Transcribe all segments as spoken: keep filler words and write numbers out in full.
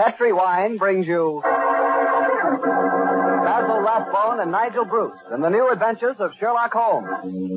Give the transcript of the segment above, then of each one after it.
Petri Wine brings you Basil Rathbone and Nigel Bruce in the new adventures of Sherlock Holmes.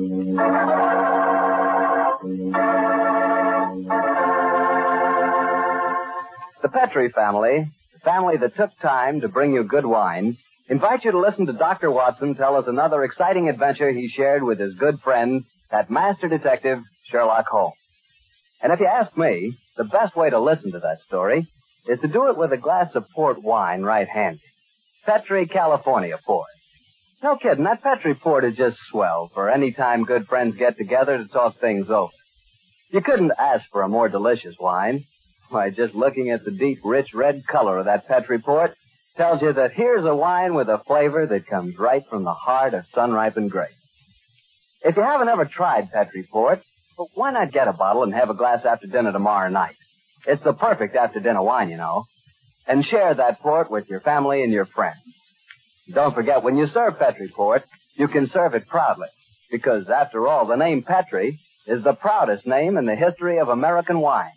The Petri family, the family that took time to bring you good wine, invite you to listen to Doctor Watson tell us another exciting adventure he shared with his good friend, that master detective, Sherlock Holmes. And if you ask me, the best way to listen to that story is to do it with a glass of port wine right handy. Petri California Port. No kidding, that Petri Port is just swell for any time good friends get together to talk things over. You couldn't ask for a more delicious wine. Why, just looking at the deep, rich red color of that Petri Port tells you that here's a wine with a flavor that comes right from the heart of sun-ripened grapes. If you haven't ever tried Petri Port, well, why not get a bottle and have a glass after dinner tomorrow night? It's the perfect after-dinner wine, you know. And share that port with your family and your friends. Don't forget, when you serve Petri Port, you can serve it proudly. Because, after all, the name Petri is the proudest name in the history of American wine.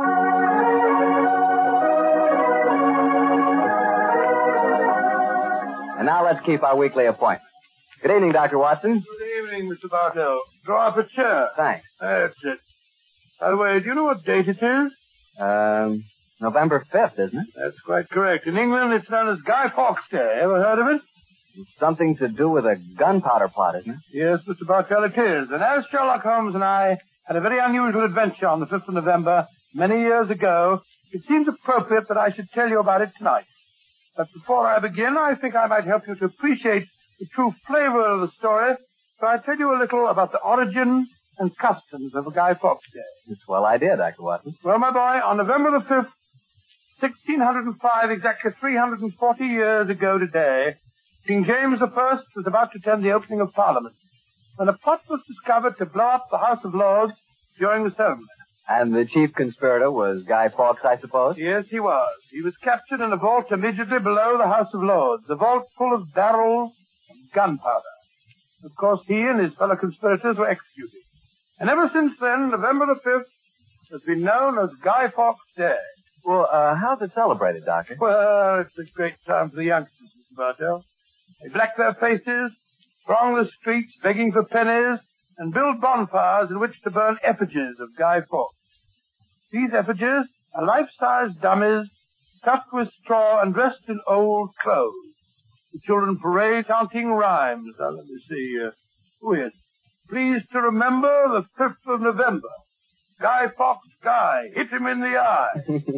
And now let's keep our weekly appointment. Good evening, Doctor Watson. Good evening, Mister Bartell. Draw up a chair. Thanks. That's it. By the way, do you know what date it is? Um, November fifth, isn't it? That's quite correct. In England, it's known as Guy Fawkes Day. Ever heard of it? It's something to do with a gunpowder plot, isn't it? Yes, Mister Bartell, it is. And as Sherlock Holmes and I had a very unusual adventure on the fifth of November many years ago, it seems appropriate that I should tell you about it tonight. But before I begin, I think I might help you to appreciate the true flavor of the story, so I tell you a little about the origin and customs of a Guy Fawkes Day. It's a swell idea, Doctor Watson. Well, my boy, on November the fifth, sixteen oh five, exactly three hundred forty years ago today, King James the First was about to attend the opening of Parliament, when a plot was discovered to blow up the House of Lords during the ceremony. And the chief conspirator was Guy Fawkes, I suppose? Yes, he was. He was captured in a vault immediately below the House of Lords, a vault full of barrels of gunpowder. Of course, he and his fellow conspirators were executed. And ever since then, November the fifth has been known as Guy Fawkes Day. Well, uh, how's it celebrated, Doctor? Well, it's a great time for the youngsters, Mister Bartell. They black their faces, throng the streets begging for pennies, and build bonfires in which to burn effigies of Guy Fawkes. These effigies are life-size dummies stuffed with straw and dressed in old clothes. The children parade chanting rhymes. Now, let me see. Uh, oh, yes. Please to remember the fifth of November. Guy Fawkes, Guy, hit him in the eye.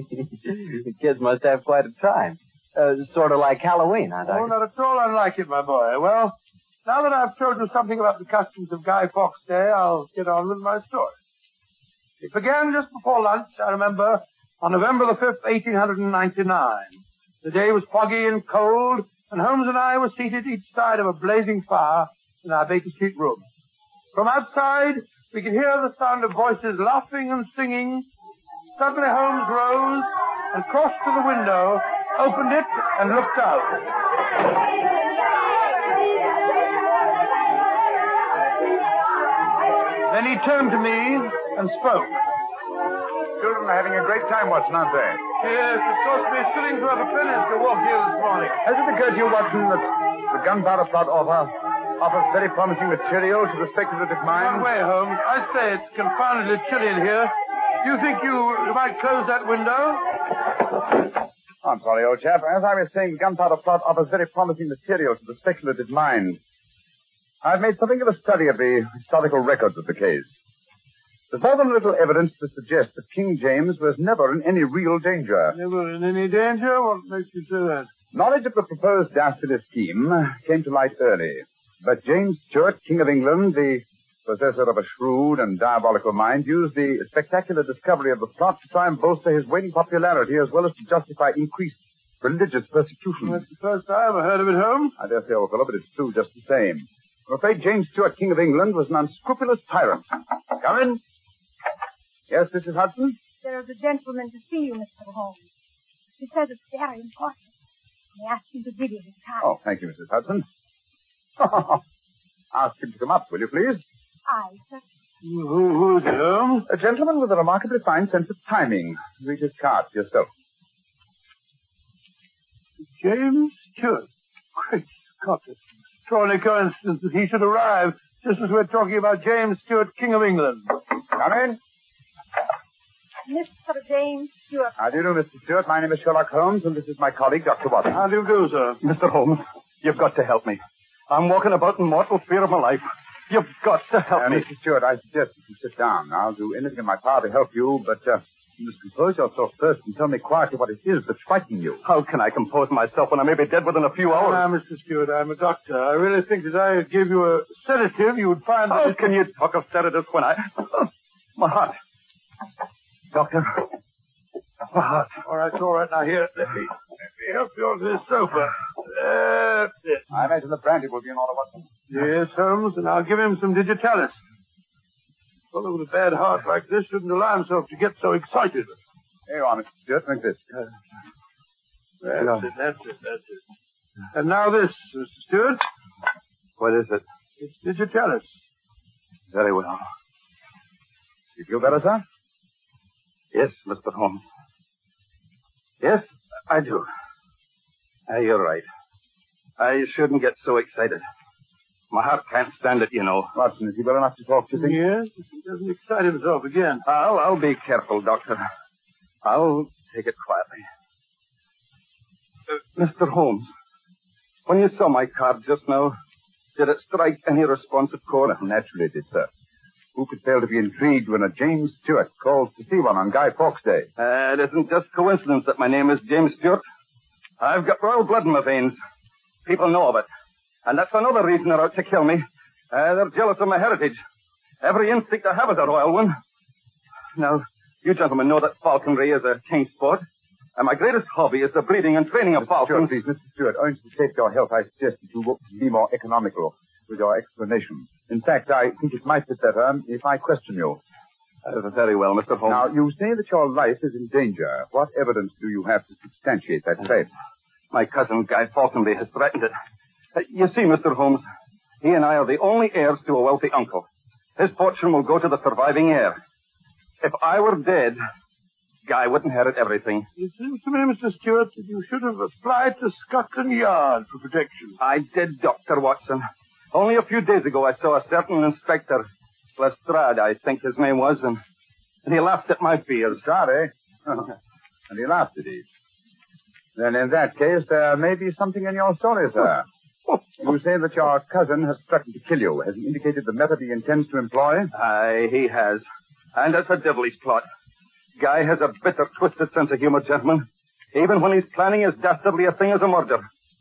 The kids must have quite a time. Uh, sort of like Halloween, huh, Doctor? Oh, not at all unlike it, my boy. Well, now that I've told you something about the customs of Guy Fawkes Day, I'll get on with my story. It began just before lunch, I remember, on November the fifth, eighteen ninety-nine. The day was foggy and cold, and Holmes and I were seated each side of a blazing fire in our Baker Street room. From outside, we could hear the sound of voices laughing and singing. Suddenly Holmes rose and crossed to the window, opened it, and looked out. Then he turned to me and spoke. Children are having a great time, Watson, aren't they? Yes, it cost me a shilling to have a penny to walk here this morning. Has it occurred to you, Watson, that the gunpowder plot offer offers very promising material to the speculative mind? One way, Holmes. I say it's confoundedly chilly in here. Do you think you, you might close that window? I'm sorry, old chap. As I was saying, the gunpowder plot offers very promising material to the speculative mind. I've made something of a study of the historical records of the case. There's more than little evidence to suggest that King James was never in any real danger. Never in any danger? What makes you say that? Knowledge of the proposed dastardly scheme came to light early. But James Stuart, King of England, the possessor of a shrewd and diabolical mind, used the spectacular discovery of the plot to try and bolster his waning popularity as well as to justify increased religious persecution. That's the first I ever heard of it, Holmes. I dare say, old fellow, but it's true just the same. I'm afraid James Stuart, King of England, was an unscrupulous tyrant. Come in. Yes, Missus Hudson? There is a gentleman to see you, Mister Holmes. He says it's very important. He asked him to give you his time. Oh, thank you, Missus Hudson. Ask him to come up, will you, please? Aye, sir. Who, who's it, Holmes? A gentleman with a remarkably fine sense of timing. Read his card yourself. James Stewart. Great Scott. It's an extraordinary coincidence that he should arrive just as we're talking about James Stewart, King of England. Come in. Mister James Stewart. How do you do, Mister Stewart? My name is Sherlock Holmes, and this is my colleague, Doctor Watson. How do you do, sir? Mister Holmes, you've got to help me. I'm walking about in mortal fear of my life. You've got to help uh, me. Mister Stewart, I suggest that you sit down. I'll do anything in my power to help you, but uh, you must compose yourself first and tell me quietly what it is that's frightening you. How can I compose myself when I may be dead within a few hours? Now, Mister Stewart, I'm a doctor. I really think that I give you a sedative, you would find that... How it... can you talk of sedatives when I... My heart. Doctor. My heart. All right, all right. Now, here, let me, let me help you onto this sofa. That's it. I imagine the brandy will be in order, Watson. Yes, Holmes, and I'll give him some digitalis. A fellow with a bad heart like this shouldn't allow himself to get so excited. Here you are, Mister Stewart. Drink this. Uh, that's it, that's it, that's it. And now this, Mister Stewart. What is it? It's digitalis. Very well. You feel better, sir? Yes, Mister Holmes. Yes, I do. Uh, you're right. I shouldn't get so excited. My heart can't stand it, you know. Watson, is he well enough to talk, do you think? Yes, if he doesn't excite himself again. I'll, I'll be careful, Doctor. I'll take it quietly. Uh, Mister Holmes, when you saw my card just now, did it strike any responsive chord? Well, naturally it did, sir. Who could fail to be intrigued when a James Stewart calls to see one on Guy Fawkes Day? Uh, it isn't just coincidence that my name is James Stewart. I've got royal blood in my veins. People know of it. And that's another reason they're out to kill me. Uh, they're jealous of my heritage. Every instinct I have is a royal one. Now, you gentlemen know that falconry is a king's sport. And my greatest hobby is the breeding and training of falcons. Stewart, please, Mister Stewart, owing to the state of your health, I suggest that you be more economical with your explanation. In fact, I think it might be better if I question you. Uh, very well, Mister Holmes. Now, you say that your life is in danger. What evidence do you have to substantiate that claim? My cousin, Guy Falconby, has threatened it. Uh, you see, Mister Holmes, he and I are the only heirs to a wealthy uncle. His fortune will go to the surviving heir. If I were dead, Guy would inherit everything. It seems to me, Mister Stewart, that you should have applied to Scotland Yard for protection. I did, Doctor Watson. Only a few days ago, I saw a certain Inspector Lestrade, I think his name was, and, and he laughed at my fears. Lestrade, eh? And he laughed at it. Then in that case, there may be something in your story, sir. You say that your cousin has threatened to kill you. Has he indicated the method he intends to employ? Aye, he has. And it's a devilish plot. Guy has a bitter, twisted sense of humor, gentlemen. Even when he's planning as dastardly a thing as a murder.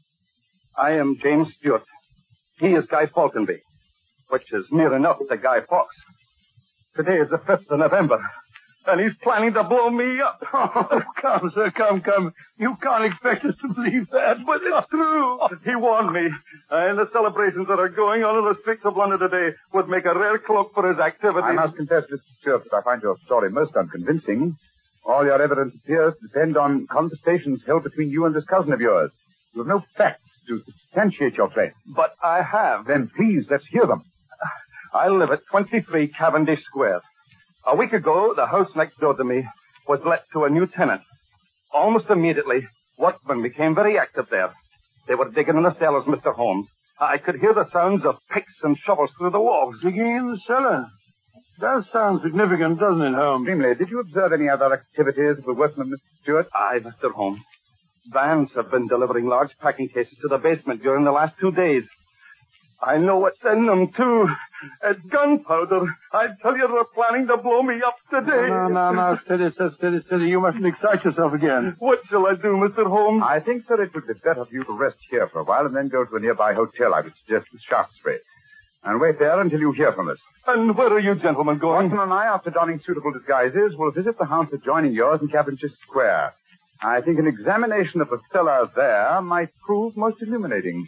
I am James Stewart. He is Guy Falconby, which is near enough to Guy Fawkes. Today is the fifth of November, and he's planning to blow me up. Oh, come, sir, come, come. You can't expect us to believe that. But it's true. He warned me, and the celebrations that are going on in the streets of London today would make a rare cloak for his activities. I must confess, Mister Stewart, that I find your story most unconvincing. All your evidence appears to depend on conversations held between you and this cousin of yours. You have no facts to substantiate your claim. But I have. Then please, let's hear them. I live at twenty-three Cavendish Square. A week ago, the house next door to me was let to a new tenant. Almost immediately, workmen became very active there. They were digging in the cellars, Mister Holmes. I could hear the sounds of picks and shovels through the walls. Digging in the cellar. Does sound significant, doesn't it, Holmes? Extremely. Did you observe any other activities of the workmen, Mister Stewart? Aye, Mister Holmes. Vans have been delivering large packing cases to the basement during the last two days. I know what's in them, too. It's gunpowder. I tell you, they're planning to blow me up today. No, no, no, steady, steady, steady, steady. You mustn't excite yourself again. What shall I do, Mister Holmes? I think, sir, it would be better for you to rest here for a while and then go to a nearby hotel. I would suggest the Shaftesbury. And wait there until you hear from us. And where are you gentlemen going? Watson and I, after donning suitable disguises, will visit the house adjoining yours in Cavendish Square. I think an examination of the cellar there might prove most illuminating.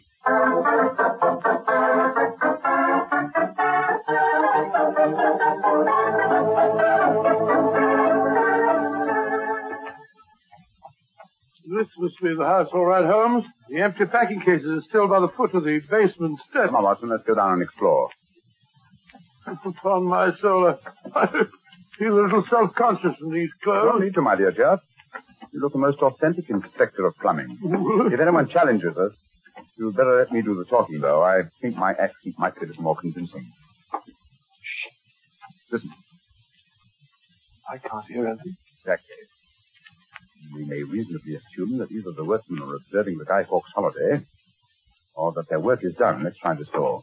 This must be the house, all right, Holmes. The empty packing cases are still by the foot of the basement steps. Come on, Watson, let's go down and explore. Upon my soul, I feel a little self-conscious in these No clothes. need to, my dear chap. You look a most authentic inspector of plumbing. If anyone challenges us, you'd better let me do the talking, though. I think my accent might be a little more convincing. Shh. Listen. I can't hear anything. Exactly. We may reasonably assume that either the workmen are observing the Guy Fawkes holiday, or that their work is done. Let's try this door.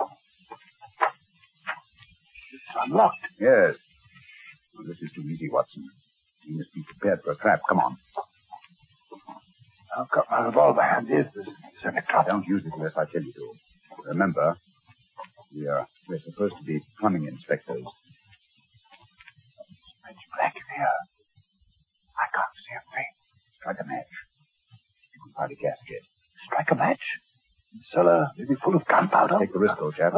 It's unlocked. Yes. Well, this is too easy, Watson. You must be prepared for a trap. Come on. I've got my revolver handy. If there's any trouble. Don't use it unless I tell you to. Remember, we are, we're supposed to be plumbing inspectors. It's black in here. I can't see a thing. Strike a match. You can find a gasket. Strike a match? The cellar may be full of gunpowder. Take the risk, old chap.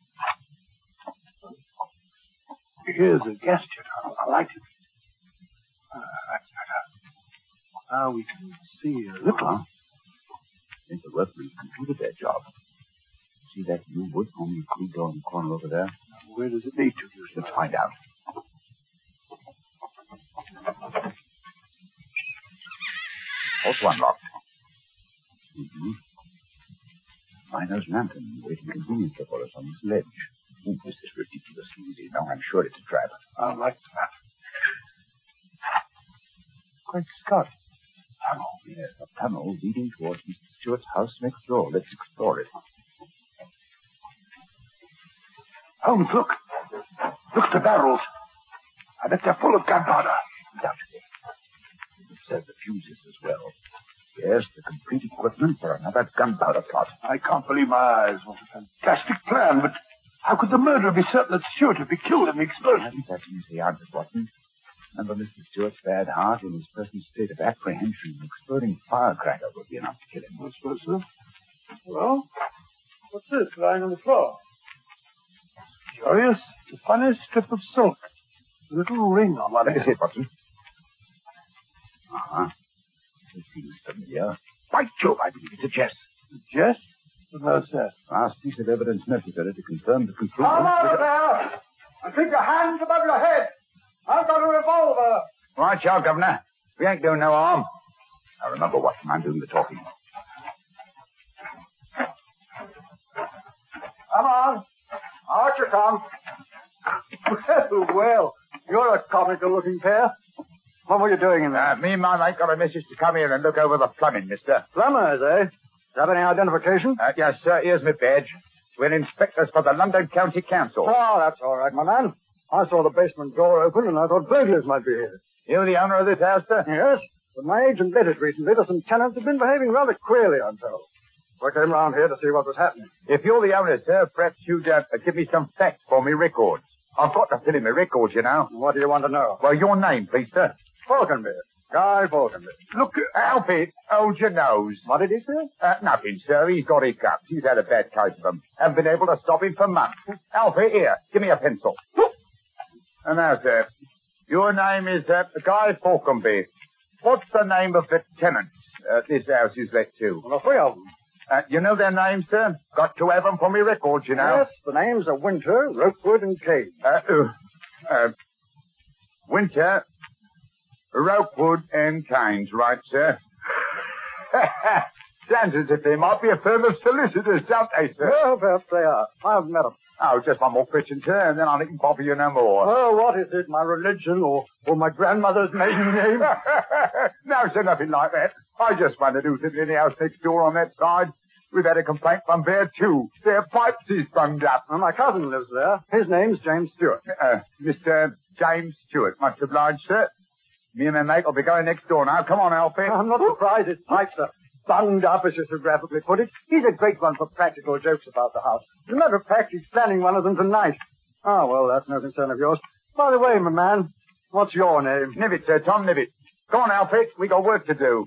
Here's a gas jet. I like it. Uh, that's better. Now we can see a little. Uh-huh. I think the workmen completed their job. See that new wood on the crew door in the corner over there? Where does it lead to? Let's find out. Also unlocked. Mm-hmm. Miner's lantern waiting conveniently for us on this ledge. Oh, this is ridiculously easy. Now I'm sure it's a trap. I like that. Great Scott. Tunnel. Yes, a tunnel leading towards Mister Stewart's house next door. Let's explore it. Holmes, look. Look at the barrels. I bet they're full of gunpowder. Undoubtedly. It says the fuses as well. Yes, the complete equipment for another gunpowder plot. I can't believe my eyes. What a fantastic plan, but how could the murderer be certain that Stewart would be killed in the explosion? I think that's easily answered, Watson. Remember Mister Stewart's bad heart in his present state of apprehension. An exploding firecracker would be enough to kill him. I suppose so. Well, what's this lying on the floor? Curious. A funny strip of silk. A little ring on one Let me end. see it, Watson. Uh-huh. It seems familiar. By Jove, I believe it's a chest. A chest? What was that? Last piece of evidence necessary to confirm the conclusion. Come out there! And keep your hands above your head! I've got a revolver! Right, y'all, Governor. We ain't doing no harm. Now remember, Watson, I'm doing the talking. Come on. Out you come. Well, well, you're a comical-looking pair. What were you doing in there? Uh, me and my mate got a message to come here and look over the plumbing, mister. Plumbers, eh? Do you have any identification? Uh, yes, sir. Here's my badge. We're inspectors for the London County Council. Oh, that's all right, my man. I saw the basement door open, and I thought burglars might be here. You the owner of this house, sir? Yes, but my agent let it recently to some tenants who've been behaving rather queerly, I'm told. So I came round here to see what was happening. If you're the owner, sir, perhaps you'd uh, give me some facts for me records. I've got to fill in my records, you know. What do you want to know? Well, your name, please, sir. Falconby. Guy Falconby. Look, Alfie, hold your nose. What did he say? Uh, nothing, sir. He's got hiccups. He's had a bad case of them. Haven't been able to stop him for months. Alfie, here, give me a pencil. And now, sir, your name is uh, Guy Falconby. What's the name of the tenants uh, this house is let to? Well, three of them. Uh, you know their names, sir? Got to have them for me records, you know. Yes, the names are Winter, Ropewood, and Cade. Uh, uh, uh, Winter, Ropewood, and Keynes, right, sir? Sounds as if they might be a firm of solicitors, don't they, sir? Well, perhaps they are. I haven't met them. Oh, just one more question, sir, and then I needn't bother you no more. Oh, what is it? My religion or, or my grandmother's maiden name? No, sir, nothing like that. I just want to do something in the house next door on that side. We've had a complaint from there, too. Their pipes is bunged up. Well, my cousin lives there. His name's James Stewart. Uh, Mister James Stewart. Much obliged, sir. Me and my mate will be going next door now. Come on, Alfie. I'm not surprised his pipes are bunged up, as you so graphically put it. He's a great one for practical jokes about the house. As a matter of fact, he's planning one of them tonight. Oh, well, that's no concern of yours. By the way, my man, what's your name? Nibbit, sir. Tom Nibbit. Go on, Alfie. We got work to do.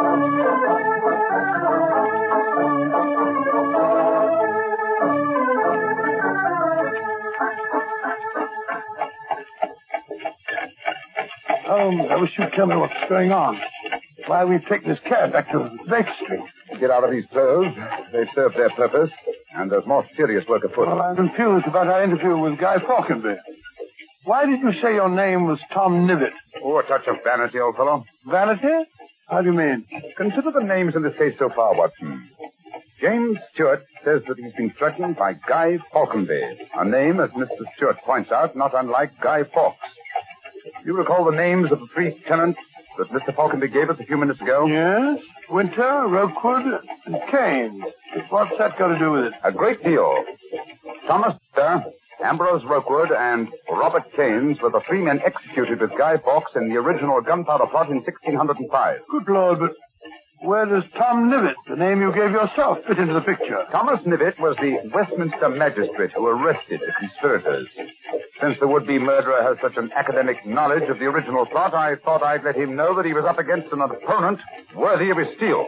Holmes, I wish you'd tell me what's going on. Why we've taken this cab back to Lake Street. Get out of these clothes. They've served their purpose, and there's more serious work afoot. Well, I'm confused about our interview with Guy Falconby. Why did you say your name was Tom Nibbit? Oh, a touch of vanity, old fellow. Vanity? How do you mean? Consider the names in this case so far, Watson. James Stewart says that he's been threatened by Guy Falconby, a name, as Mister Stewart points out, not unlike Guy Fawkes. You recall the names of the three tenants that Mister Falconby gave us a few minutes ago? Yes. Winter, Rookwood, and Kane. What's that got to do with it? A great deal. Thomas Winter, Ambrose Rookwood, and Robert Keynes were the three men executed with Guy Fawkes in the original gunpowder plot in sixteen oh five. Good Lord, but where does Tom Nivet, the name you gave yourself, fit into the picture? Thomas Nivet was the Westminster magistrate who arrested the conspirators. Since the would-be murderer has such an academic knowledge of the original plot, I thought I'd let him know that he was up against an opponent worthy of his steel.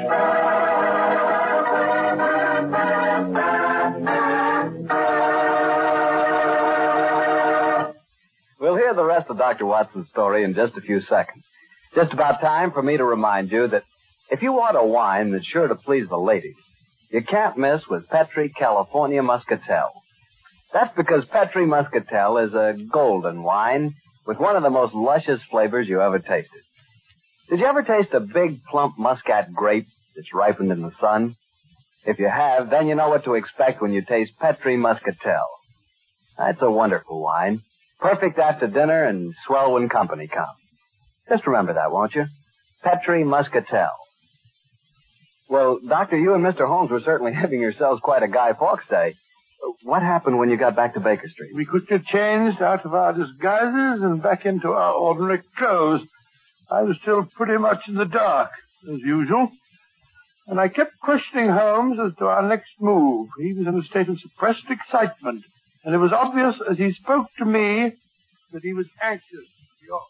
We'll hear the rest of Doctor Watson's story in just a few seconds. Just about time for me to remind you that if you want a wine that's sure to please the ladies, you can't miss with Petri California Muscatel. That's because Petri Muscatel is a golden wine with one of the most luscious flavors you ever tasted. Did you ever taste a big, plump muscat grape that's ripened in the sun? If you have, then you know what to expect when you taste Petri Muscatel. That's a wonderful wine. Perfect after dinner and swell when company comes. Just remember that, won't you? Petri Muscatel. Well, Doctor, you and Mister Holmes were certainly having yourselves quite a Guy Fawkes day. What happened when you got back to Baker Street? We quickly changed out of our disguises and back into our ordinary clothes. I was still pretty much in the dark, as usual. And I kept questioning Holmes as to our next move. He was in a state of suppressed excitement. And it was obvious as he spoke to me that he was anxious to be off.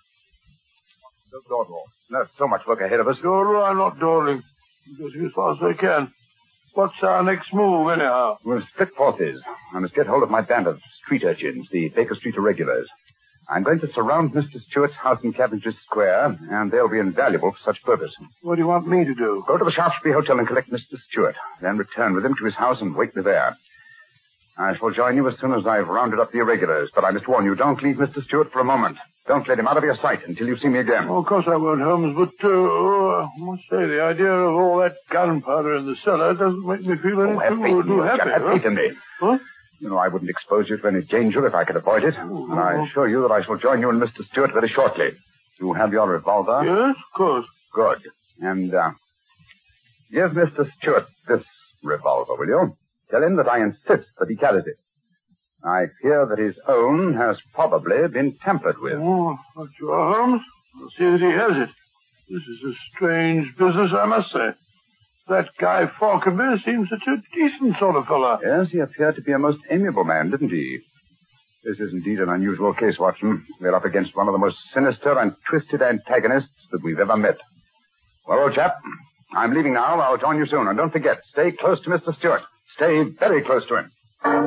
Don't dawdle. There's so much work ahead of us. Dawdle, I'm not dawdling. I'm getting as fast as I can. What's our next move, anyhow? We'll split forces. I must get hold of my band of street urchins, the Baker Street Irregulars. I'm going to surround Mister Stewart's house in Cavendish Square, and they'll be invaluable for such purpose. What do you want me to do? Go to the Shaftesbury Hotel and collect Mister Stewart, then return with him to his house and wait me there. I shall join you as soon as I've rounded up the irregulars, but I must warn you, don't leave Mister Stewart for a moment. Don't let him out of your sight until you see me again. Oh, of course I won't, Holmes, but, uh, oh, I must say, the idea of all that gunpowder in the cellar doesn't make me feel any oh, have too, faith too happy. Have huh? faith in me. Huh? You know, I wouldn't expose you to any danger if I could avoid it. Oh, and I assure you that I shall join you and Mister Stewart very shortly. You have your revolver? Yes, of course. Good. And, uh, give Mister Stewart this revolver, will you? Tell him that I insist that he carries it. I fear that his own has probably been tampered with. Oh, that's sure, Holmes. I'll see that he has it. This is a strange business, I must say. That Guy Falconby seems such a decent sort of fellow. Yes, he appeared to be a most amiable man, didn't he? This is indeed an unusual case, Watson. We're up against one of the most sinister and twisted antagonists that we've ever met. Well, old chap, I'm leaving now. I'll join you soon. And don't forget, stay close to Mister Stewart. Stay very close to him.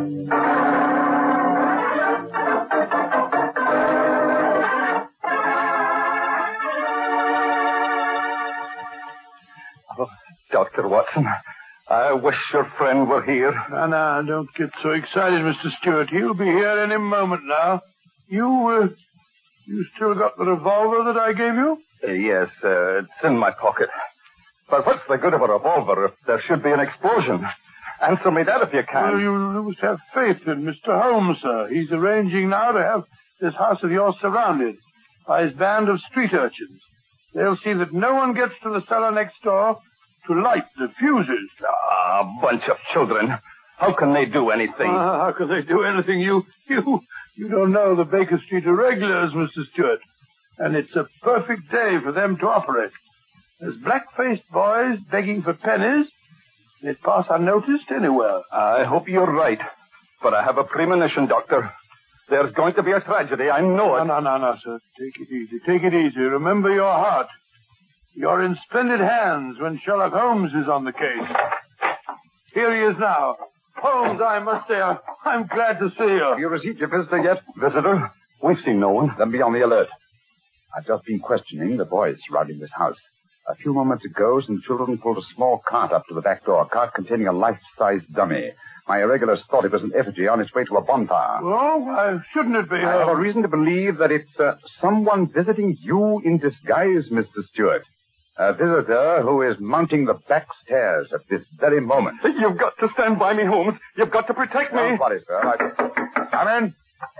Doctor Watson, I wish your friend were here. Now, now, don't get so excited, Mister Stewart. He'll be here any moment now. You, uh, you still got the revolver that I gave you? Uh, yes, uh, it's in my pocket. But what's the good of a revolver if there should be an explosion? Answer me that if you can. Well, you must have faith in Mister Holmes, sir. He's arranging now to have this house of yours surrounded by his band of street urchins. They'll see that no one gets to the cellar next door to light the fuses. Ah, a bunch of children. How can they do anything? Uh, how can they do anything? You, you, you don't know the Baker Street Irregulars, Mister Stewart. And it's a perfect day for them to operate. There's black-faced boys begging for pennies. They'd pass unnoticed anywhere. I hope you're right. But I have a premonition, Doctor. There's going to be a tragedy. I know it. No, no, no, no, sir. Take it easy. Take it easy. Remember your heart. You're in splendid hands when Sherlock Holmes is on the case. Here he is now. Holmes, I must say, I'm glad to see you. Have you received your visitor yet? Visitor? We've seen no one. Then be on the alert. I've just been questioning the boys surrounding this house. A few moments ago, some children pulled a small cart up to the back door, a cart containing a life-size dummy. My irregulars thought it was an effigy on its way to a bonfire. Well, why shouldn't it be? I have a reason to believe that it's uh, someone visiting you in disguise, Mister Stewart. A visitor who is mounting the back stairs at this very moment. You've got to stand by me, Holmes. You've got to protect me. Don't worry, sir. I... Come in.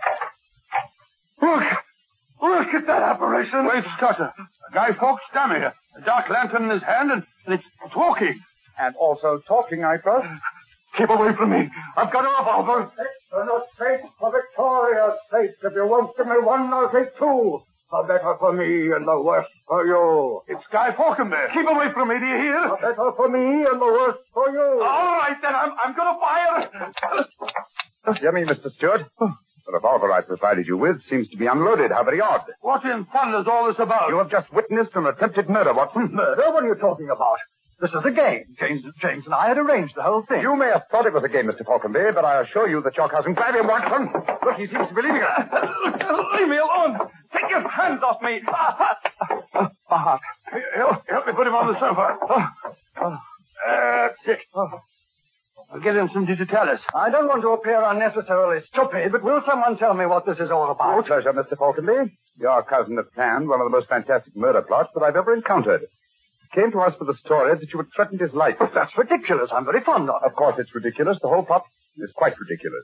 Look! Look at that apparition. Wait, Scotcher. A Guy Fawkes dummy. A dark lantern in his hand, and, and it's, it's walking. And also talking, I trust. Keep away from me. I've got a revolver. For the sake of Victoria's sake, if you won't give me one, I'll take two. The better for me and the worse for you. It's Guy Falkenberg. Keep away from me, do you hear? The better for me and the worse for you. All right, then. I'm, I'm going to fire. Dear me, Mister Stewart. The revolver I provided you with seems to be unloaded. How very odd. What in thunder is all this about? You have just witnessed an attempted murder, Watson. Murder? What are you talking about? This is a game. James, James and I had arranged the whole thing. You may have thought it was a game, Mister Falkenby, but I assure you that your cousin... Grab him, Watson. Look, he seems to be leaving us. Leave me alone. Take your hands off me. Uh, uh, help, help me put him on the sofa. Uh, That's it. I'll get him some digitalis. I don't want to appear unnecessarily stupid, but will someone tell me what this is all about? With pleasure, Mister Falkenby. Your cousin had planned one of the most fantastic murder plots that I've ever encountered. Came to us with the story that you had threatened his life. But that's ridiculous. I'm very fond of it. Of course it's ridiculous. The whole plot is quite ridiculous.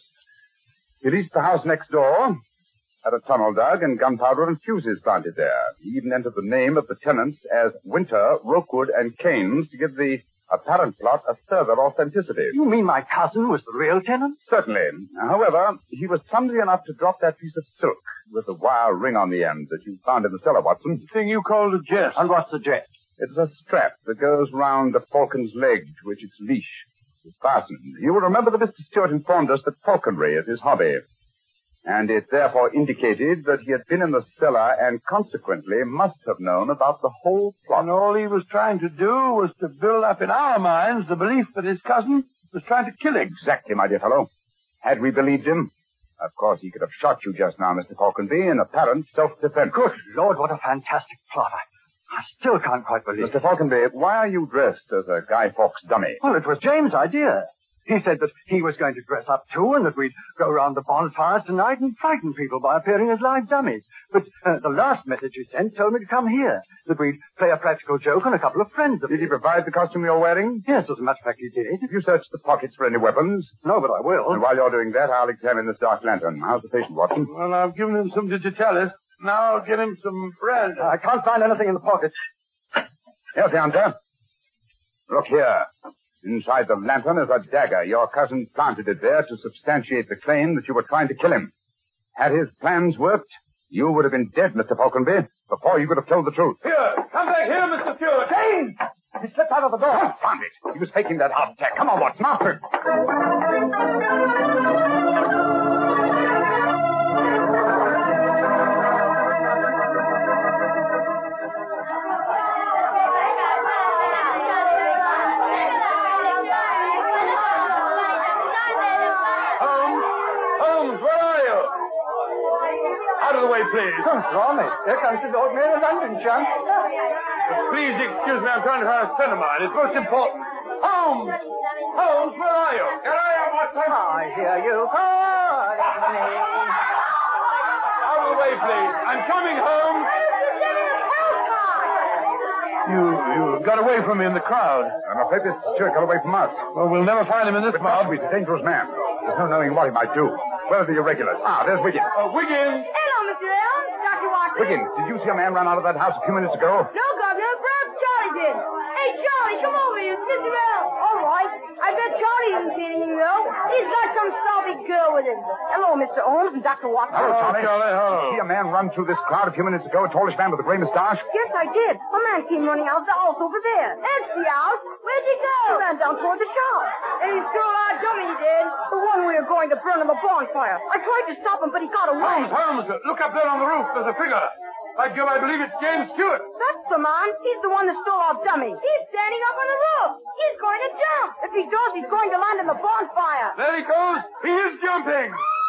He leased the house next door, had a tunnel dug, and gunpowder and fuses planted there. He even entered the name of the tenants as Winter, Rookwood, and Keynes to give the apparent plot a further authenticity. You mean my cousin was the real tenant? Certainly. However, he was clumsy enough to drop that piece of silk with a wire ring on the end that you found in the cellar, Watson. The thing you called a jest. And what's the jest? It's a strap that goes round the falcon's leg to which its leash is fastened. You will remember that Mister Stewart informed us that falconry is his hobby, and it therefore indicated that he had been in the cellar and consequently must have known about the whole plot. And all he was trying to do was to build up in our minds the belief that his cousin was trying to kill him. Exactly, my dear fellow. Had we believed him, of course he could have shot you just now, Mister Falconby, in apparent self-defense. Good Lord, what a fantastic plot. I, I still can't quite believe Mister it. Falconby, why are you dressed as a Guy Fawkes dummy? Well, it was James' idea. He said that he was going to dress up too and that we'd go round the bonfires tonight and frighten people by appearing as live dummies. But uh, the last message he sent told me to come here, that we'd play a practical joke on a couple of friends of Did he his. provide the costume you're wearing? Yes, as a matter of fact, he did. Have you searched the pockets for any weapons? No, but I will. And while you're doing that, I'll examine this dark lantern. How's the patient, Watson? Well, I've given him some digitalis. Now I'll get him some brandy. I can't find anything in the pockets. Here's the answer. Look here. Inside the lantern is a dagger. Your cousin planted it there to substantiate the claim that you were trying to kill him. Had his plans worked, you would have been dead, Mister Falconby, before you could have told the truth. Here, come back here, Mister Stewart. James! He slipped out of the door. Oh, found it. He was faking that heart attack. Come on, Watson, after him. Please. Oh, Tommy, here comes his ordinary London chump. Please excuse me, I'm trying to find a friend of mine. It's most important. Holmes! Holmes, where are you? Here I am, Watson. I hear you calling me. Out of the way, please. I'm coming home. You, you got away from me in the crowd. I'm afraid this Stewart got away from us. Well, we'll never find him in this mob. He's a dangerous man. There's no knowing what he might do. Where are the irregulars? Ah, there's Wiggins. Uh, Wiggins! Hello, Mister Elm. Doctor Watson. Wiggins, did you see a man run out of that house a few minutes ago? No, Governor. Perhaps Charlie did. Hey, Charlie, come over here. It's Mister Elm. All right. I bet Charlie didn't see anything, though. He's got some sloppy girl with him. Hello, Mister Holmes and Doctor Watson. Hello, Charlie. Charlie, hello. Did you see a man run through this crowd a few minutes ago, a tallish man with a gray mustache? Yes, I did. A man came running out of the house over there. That's the house. Where'd he go? He ran down toward the shop. And he stole our dummy, he did. The one we were going to burn in the bonfire. I tried to stop him, but he got away. Holmes, Holmes, look up there on the roof. There's a figure. By Jove, I believe it's James Stewart. That's the man. He's the one that stole our dummy. He's standing up on the roof. He's going to jump. If he does, he's going to land in the bonfire. There he goes. He is jumping.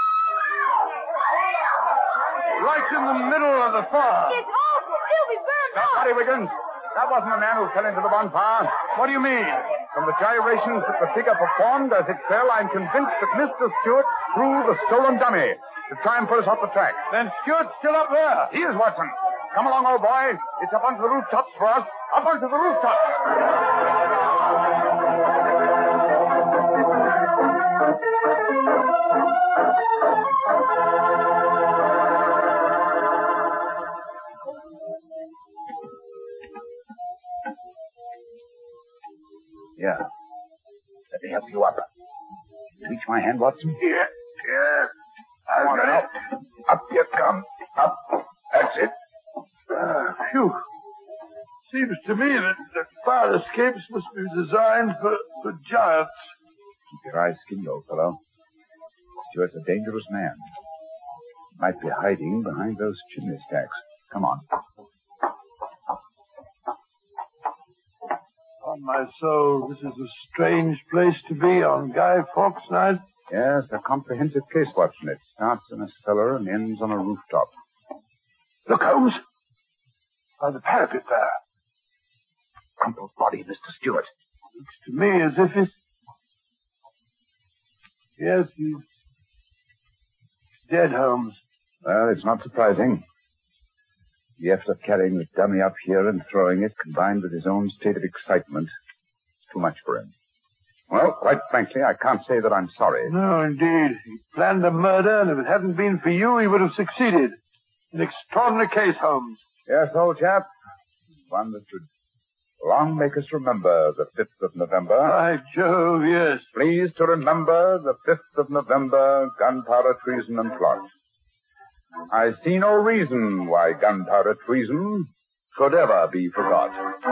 Right in the middle of the fire. It's awful. He'll be burned up. Howdy, Wiggins. That wasn't a man who fell into the bonfire. What do you mean? From the gyrations that the figure performed as it fell, I'm convinced that Mister Stewart threw the stolen dummy to try and put us off the track. Then Stewart's still up there. He is, Watson. Come along, old boy. It's up onto the rooftops for us. Up onto the rooftops. Yeah. Let me help you up. Reach my hand, Watson? Yeah, yeah. Come on now. Up you come. Up. That's it. Uh, phew. Seems to me that, that fire escapes must be designed for, for giants. Keep your eyes skinned, old fellow. Stuart's a dangerous man. Might be hiding behind those chimney stacks. Come on. On my soul, this is a strange place to be on Guy Fawkes night. Yes, a comprehensive case, Watson. It starts in a cellar and ends on a rooftop. Look, Holmes. By the parapet there. Crumpled body of Mister Stewart. Looks to me as if it's... Yes, he's dead, Holmes. Well, it's not surprising. The effort of carrying the dummy up here and throwing it, combined with his own state of excitement, is too much for him. Well, quite frankly, I can't say that I'm sorry. No, indeed. He planned a murder, and if it hadn't been for you, he would have succeeded. An extraordinary case, Holmes. Yes, old chap. One that should long make us remember the fifth of November. By Jove, yes. Please to remember the fifth of November, gunpowder treason and plot. I see no reason why gunpowder treason should ever be forgot.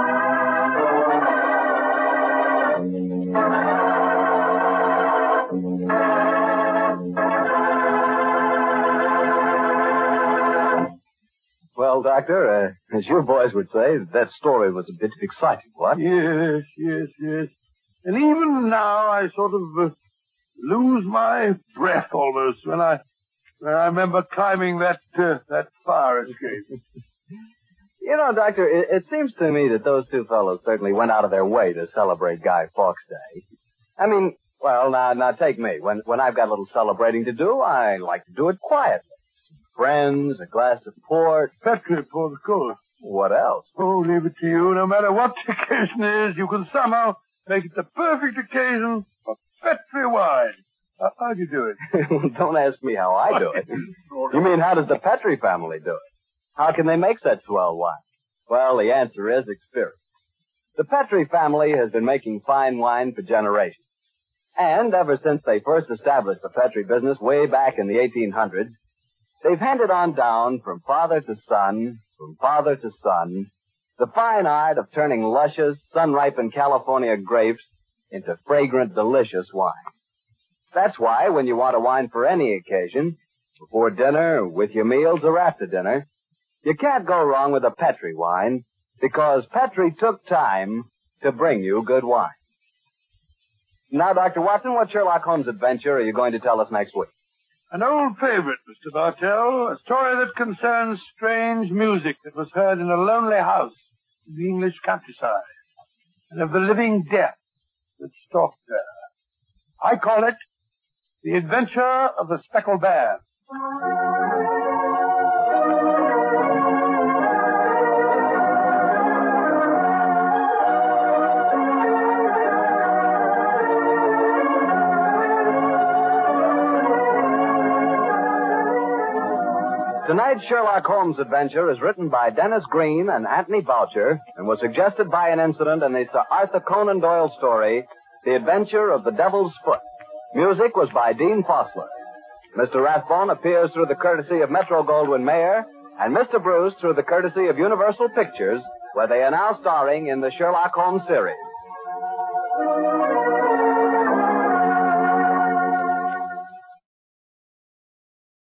Well, Doctor, uh, as you boys would say, that story was a bit exciting, what? Yes, yes, yes. And even now I sort of uh, lose my breath almost when I when I remember climbing that uh, that fire escape. You know, Doctor, it, it seems to me that those two fellows certainly went out of their way to celebrate Guy Fawkes Day. I mean, well, now, now take me. When when I've got a little celebrating to do, I like to do it quietly. Friends, a glass of port. Petri, pour the course. What else? Oh, leave it to you. No matter what the occasion is, you can somehow make it the perfect occasion for Petri wine. Uh, how do you do it? Don't ask me how I do it. You mean, how does the Petri family do it? How can they make such swell wine? Well, the answer is experience. The Petri family has been making fine wine for generations. And ever since they first established the Petri business way back in the eighteen hundreds, they've handed on down from father to son, from father to son, the fine art of turning luscious, sun-ripened California grapes into fragrant, delicious wine. That's why when you want a wine for any occasion, before dinner, with your meals, or after dinner, you can't go wrong with a Petri wine, because Petri took time to bring you good wine. Now, Doctor Watson, what Sherlock Holmes adventure are you going to tell us next week? An old favorite, Mister Bartell, a story that concerns strange music that was heard in a lonely house in the English countryside, and of the living death that stalked there. I call it The Adventure of the Speckled Bear. Tonight's Sherlock Holmes adventure is written by Dennis Green and Anthony Boucher and was suggested by an incident in the Sir Arthur Conan Doyle story, The Adventure of the Devil's Foot. Music was by Dean Fosler. Mister Rathbone appears through the courtesy of Metro-Goldwyn-Mayer, and Mister Bruce through the courtesy of Universal Pictures, where they are now starring in the Sherlock Holmes series.